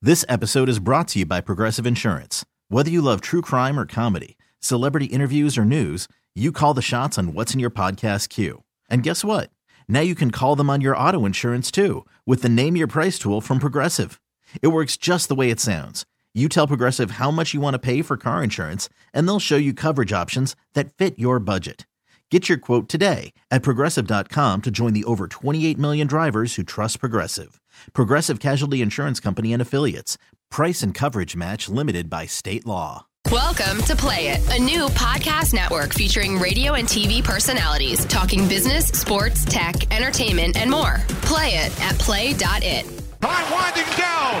This episode is brought to you by Progressive Insurance. Whether you love true crime or comedy, celebrity interviews or news, you call the shots on what's in your podcast queue. And guess what? Now you can call them on your auto insurance too with the Name Your Price tool from Progressive. It works just the way it sounds. You tell Progressive how much you want to pay for car insurance, and they'll show you coverage options that fit your budget. Get your quote today at Progressive.com to join the over 28 million drivers who trust Progressive. Progressive Casualty Insurance Company and Affiliates. Price and coverage match limited by state law. Welcome to Play It, a new podcast network featuring radio and TV personalities talking business, sports, tech, entertainment, and more. Play it at play.it. Time winding down.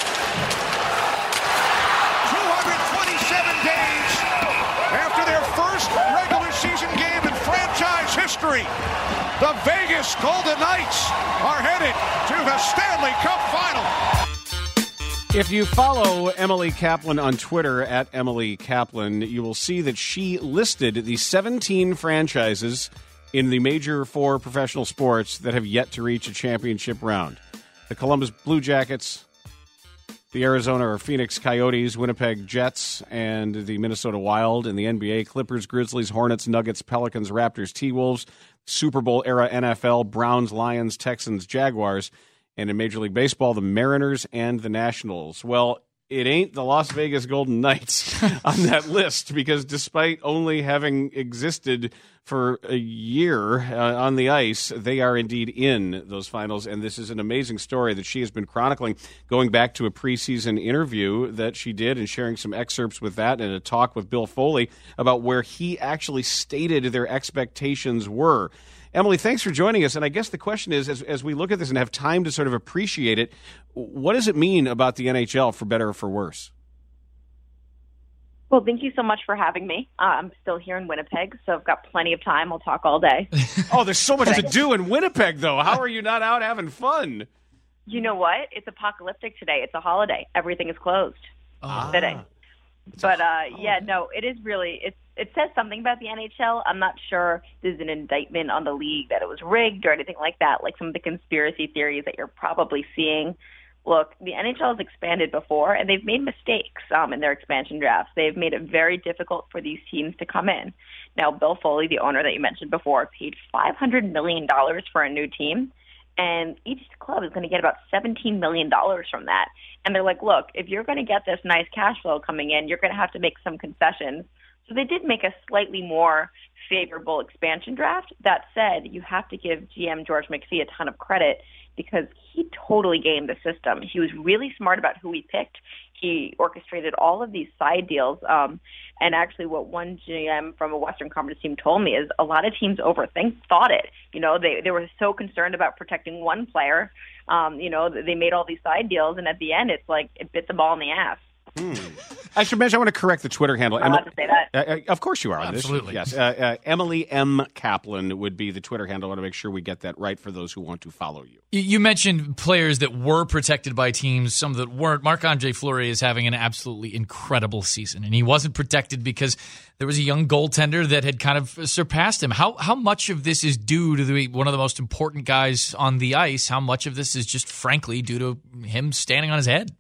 227 days after their first regular season game in franchise history, the Vegas Golden Knights are headed to the Stanley Cup Final. If you follow Emily Kaplan on Twitter at Emily Kaplan, you will see that she listed the 17 franchises in the major four professional sports that have yet to reach a championship round. The Columbus Blue Jackets, the Arizona or Phoenix Coyotes, Winnipeg Jets, and the Minnesota Wild. In the NBA, Clippers, Grizzlies, Hornets, Nuggets, Pelicans, Raptors, T-Wolves, Super Bowl era NFL, Browns, Lions, Texans, Jaguars. And in Major League Baseball, the Mariners and the Nationals. Well, it ain't the Las Vegas Golden Knights on that list, because despite only having existed for a year on the ice, they are indeed in those finals. And this is an amazing story that she has been chronicling, going back to a preseason interview that she did and sharing some excerpts with that, and a talk with Bill Foley about where he actually stated their expectations were. Emily, thanks for joining us. And I guess the question is, as we look at this and have time to sort of appreciate it, what does it mean about the NHL, for better or for worse? Well, thank you so much for having me. I'm still here in Winnipeg, so I've got plenty of time. I'll talk all day. Oh, there's so much to do in Winnipeg, though. How are you not out having fun? You know what? It's apocalyptic today. It's a holiday. Everything is closed today. But, it is really it says something about the NHL. I'm not sure there's an indictment on the league that it was rigged or anything like that, like some of the conspiracy theories that you're probably seeing. Look, the NHL has expanded before, and they've made mistakes in their expansion drafts. They've made it very difficult for these teams to come in. Now, Bill Foley, the owner that you mentioned before, paid $500 million for a new team, and each club is going to get about $17 million from that. And they're like, look, if you're going to get this nice cash flow coming in, you're going to have to make some concessions. So they did make a slightly more favorable expansion draft. That said, you have to give GM George McPhee a ton of credit, because he totally gamed the system. He was really smart about who he picked. He orchestrated all of these side deals. And actually what one GM from a Western Conference team told me is a lot of teams thought it. You know, they were so concerned about protecting one player. They made all these side deals, and at the end, it's like it bit the ball in the ass. I should mention, I want to correct the Twitter handle. I'm allowed to say that. Of course you are. Absolutely. Yes. Emily M. Kaplan would be the Twitter handle. I want to make sure we get that right for those who want to follow you. You mentioned players that were protected by teams, some that weren't. Marc-Andre Fleury is having an absolutely incredible season, and he wasn't protected because there was a young goaltender that had kind of surpassed him. How much of this is due to one of the most important guys on the ice? How much of this is just, frankly, due to him standing on his head?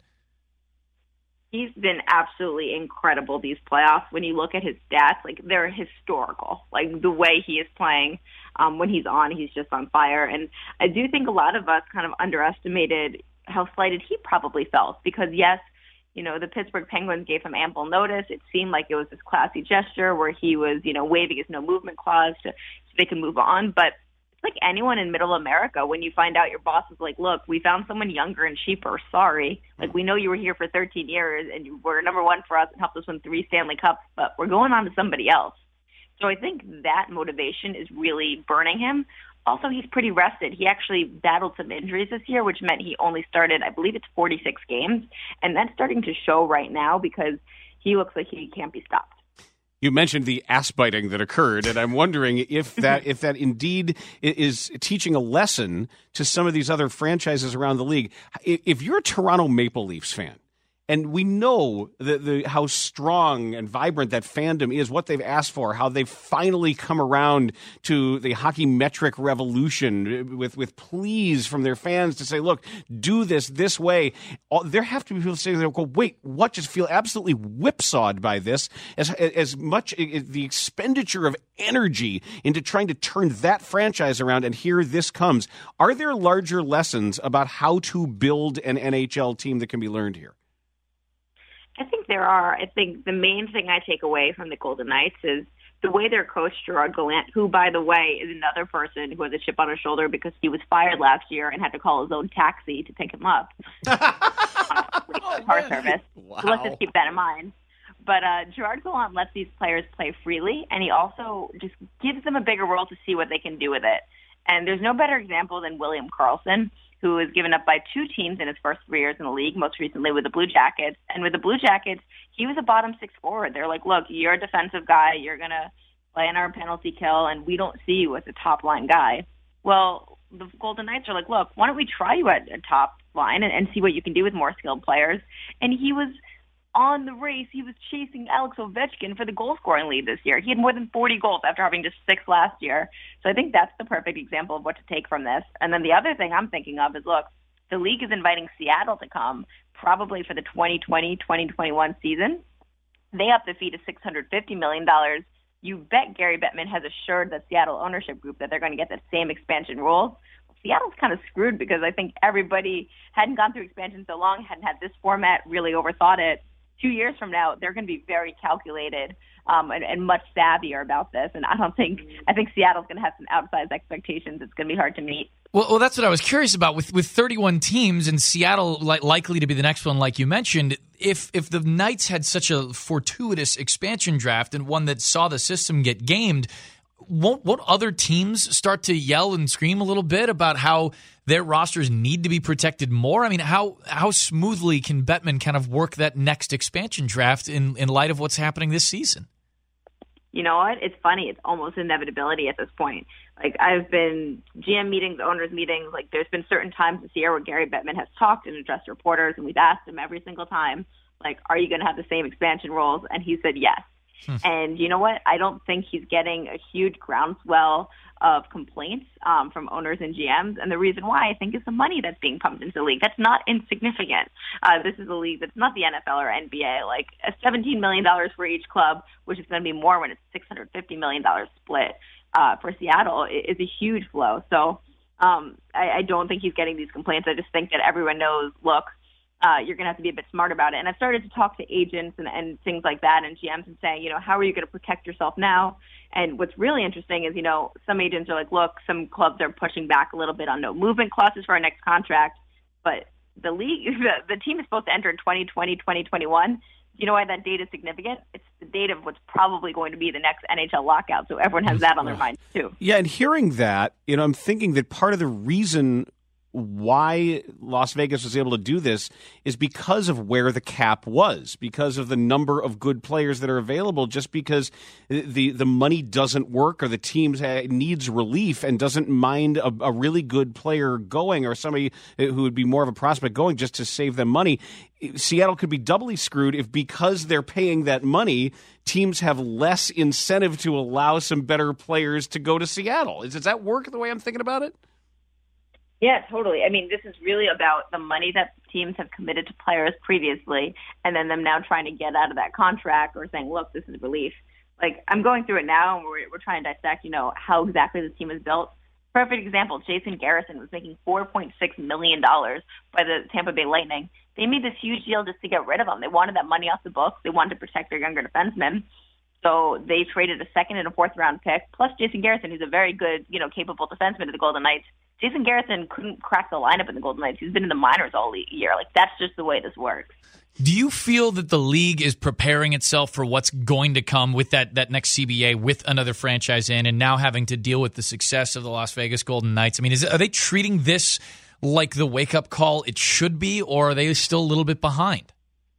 He's been absolutely incredible these playoffs. When you look at his stats, like, they're historical. Like, the way he is playing, when he's on, he's just on fire. And I do think a lot of us kind of underestimated how slighted he probably felt, because, yes, the Pittsburgh Penguins gave him ample notice. It seemed like it was this classy gesture where he was, waiving his no movement clause so they can move on. But like anyone in middle America, when you find out your boss is like, look, we found someone younger and cheaper. Sorry. Like, we know you were here for 13 years and you were number one for us and helped us win 3 Stanley Cups, but we're going on to somebody else. So I think that motivation is really burning him. Also, he's pretty rested. He actually battled some injuries this year, which meant he only started, I believe it's 46 games. And that's starting to show right now, because he looks like he can't be stopped. You mentioned the ass biting that occurred, and I'm wondering if that indeed is teaching a lesson to some of these other franchises around the league. If you're a Toronto Maple Leafs fan And we know how strong and vibrant that fandom is, what they've asked for, how they've finally come around to the hockey metric revolution with pleas from their fans to say, look, do this way. There have to be people saying, go, wait, what? Just feel absolutely whipsawed by this, as much the expenditure of energy into trying to turn that franchise around, and here this comes. Are there larger lessons about how to build an NHL team that can be learned here? I think there are. I think the main thing I take away from the Golden Knights is the way their coach, Gerard Gallant, who, by the way, is another person who has a chip on his shoulder because he was fired last year and had to call his own taxi to pick him up on a car service. Wow. So let's just keep that in mind. But Gerard Gallant lets these players play freely, and he also just gives them a bigger role to see what they can do with it. And there's no better example than William Karlsson, who was given up by 2 teams in his first 3 years in the league, most recently with the Blue Jackets. And with the Blue Jackets, he was a bottom 6 forward. They're like, look, you're a defensive guy. You're going to play in our penalty kill, and we don't see you as a top-line guy. Well, the Golden Knights are like, look, why don't we try you at a top line and see what you can do with more skilled players? And he was on the race. He was chasing Alex Ovechkin for the goal-scoring lead this year. He had more than 40 goals after having just 6 last year. So I think that's the perfect example of what to take from this. And then the other thing I'm thinking of is, look, the league is inviting Seattle to come probably for the 2020-2021 season. They upped the fee to $650 million. You bet Gary Bettman has assured the Seattle ownership group that they're going to get the same expansion rules. Seattle's kind of screwed because I think everybody hadn't gone through expansion so long, hadn't had this format, really overthought it. 2 years from now, they're going to be very calculated and much savvier about this. And I think Seattle's going to have some outsized expectations. It's going to be hard to meet. Well, that's what I was curious about. With 31 teams and Seattle likely to be the next one, like you mentioned, if the Knights had such a fortuitous expansion draft and one that saw the system get gamed, won't other teams start to yell and scream a little bit about how their rosters need to be protected more? I mean, how smoothly can Bettman kind of work that next expansion draft in light of what's happening this season? You know what? It's funny. It's almost inevitability at this point. Like, I've been GM meetings, owners meetings. Like, there's been certain times this year where Gary Bettman has talked and addressed reporters, and we've asked him every single time, like, are you going to have the same expansion rules? And he said yes. And you know what? I don't think he's getting a huge groundswell of complaints from owners and GMs. And the reason why, I think, is the money that's being pumped into the league. That's not insignificant. This is a league that's not the NFL or NBA. Like, a $17 million for each club, which is going to be more when it's $650 million split for Seattle, is a huge blow. So I don't think he's getting these complaints. I just think that everyone knows, look, you're going to have to be a bit smart about it. And I've started to talk to agents and things like that and GMs and saying, you know, how are you going to protect yourself now? And what's really interesting is, you know, some agents are like, look, some clubs are pushing back a little bit on no movement clauses for our next contract. But the league, the team is supposed to enter in 2020, 2021. You know why that date is significant? It's the date of what's probably going to be the next NHL lockout. So everyone has that on their mind, too. Yeah, and hearing that, you know, I'm thinking that part of the reason why Las Vegas was able to do this is because of where the cap was, because of the number of good players that are available, just because the money doesn't work or the team needs relief and doesn't mind a really good player going or somebody who would be more of a prospect going just to save them money. Seattle could be doubly screwed if, because they're paying that money, teams have less incentive to allow some better players to go to Seattle. Does that work the way I'm thinking about it? Yeah, totally. I mean, this is really about the money that teams have committed to players previously and then them now trying to get out of that contract or saying, look, this is relief. Like, I'm going through it now, and we're trying to dissect, you know, how exactly this team is built. Perfect example, Jason Garrison was making $4.6 million by the Tampa Bay Lightning. They made this huge deal just to get rid of him. They wanted that money off the books. They wanted to protect their younger defensemen. So they traded a second and a fourth-round pick, plus Jason Garrison, who's a very good, you know, capable defenseman to the Golden Knights. Jason Garrison couldn't crack the lineup in the Golden Knights. He's been in the minors all year. Like, that's just the way this works. Do you feel that the league is preparing itself for what's going to come with that next CBA with another franchise in and now having to deal with the success of the Las Vegas Golden Knights? I mean, are they treating this like the wake-up call it should be, or are they still a little bit behind?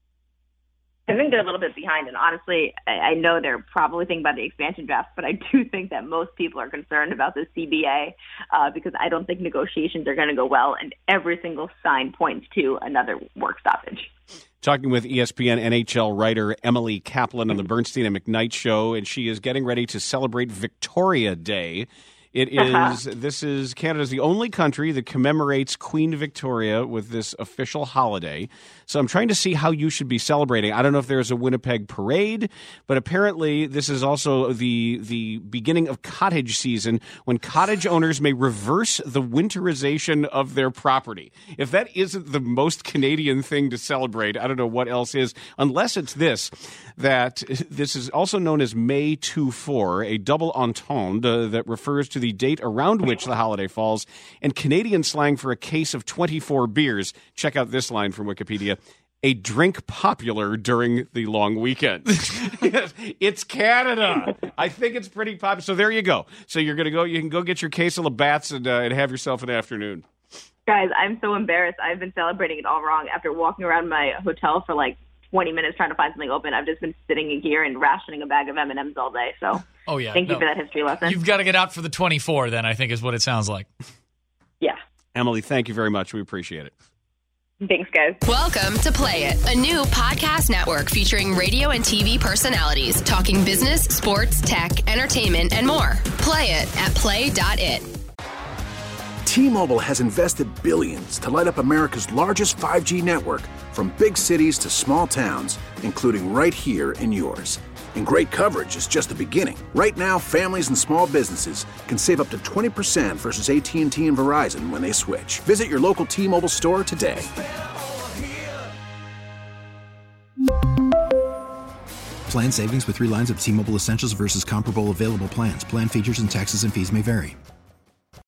I think they're a little bit behind, and honestly, I know they're probably thinking about the expansion draft, but I do think that most people are concerned about the CBA because I don't think negotiations are going to go well, and every single sign points to another work stoppage. talking with ESPN NHL writer Emily Kaplan on the Bernstein and McKnight Show, and she is getting ready to celebrate Victoria Day. This is Canada's the only country that commemorates Queen Victoria with this official holiday. So I'm trying to see how you should be celebrating. I don't know if there's a Winnipeg parade, but apparently this is also the beginning of cottage season, when cottage owners may reverse the winterization of their property. If that isn't the most Canadian thing to celebrate, I don't know what else is, unless it's that this is also known as May 24, a double entendre that refers to the date around which the holiday falls, and Canadian slang for a case of 24 beers. Check out this line from Wikipedia. A drink popular during the long weekend. It's Canada. I think it's pretty popular. So there you go. So you can go get your case of Labatt's and have yourself an afternoon. Guys, I'm so embarrassed. I've been celebrating it all wrong. After walking around my hotel for like 20 minutes trying to find something open, I've just been sitting in here and rationing a bag of M&Ms all day. So thank you for that history lesson. You've got to get out for the 24 then, I think is what it sounds like. Yeah. Emily, thank you very much. We appreciate it. Thanks, guys. Welcome to Play It, a new podcast network featuring radio and TV personalities talking business, sports, tech, entertainment, and more. Play it at play.it. T-Mobile has invested billions to light up America's largest 5G network, from big cities to small towns, including right here in yours. And great coverage is just the beginning. Right now, families and small businesses can save up to 20% versus AT&T and Verizon when they switch. Visit your local T-Mobile store today. Plan savings with 3 lines of T-Mobile Essentials versus comparable available plans. Plan features and taxes and fees may vary.